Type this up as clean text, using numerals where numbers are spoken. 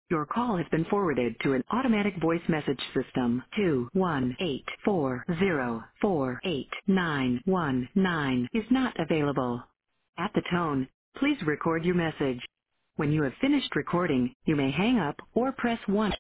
Your call has been forwarded to an automatic voice message system. 21840489119 is not available. At the tone, please record your message. When you have finished recording, you may hang up or press 1.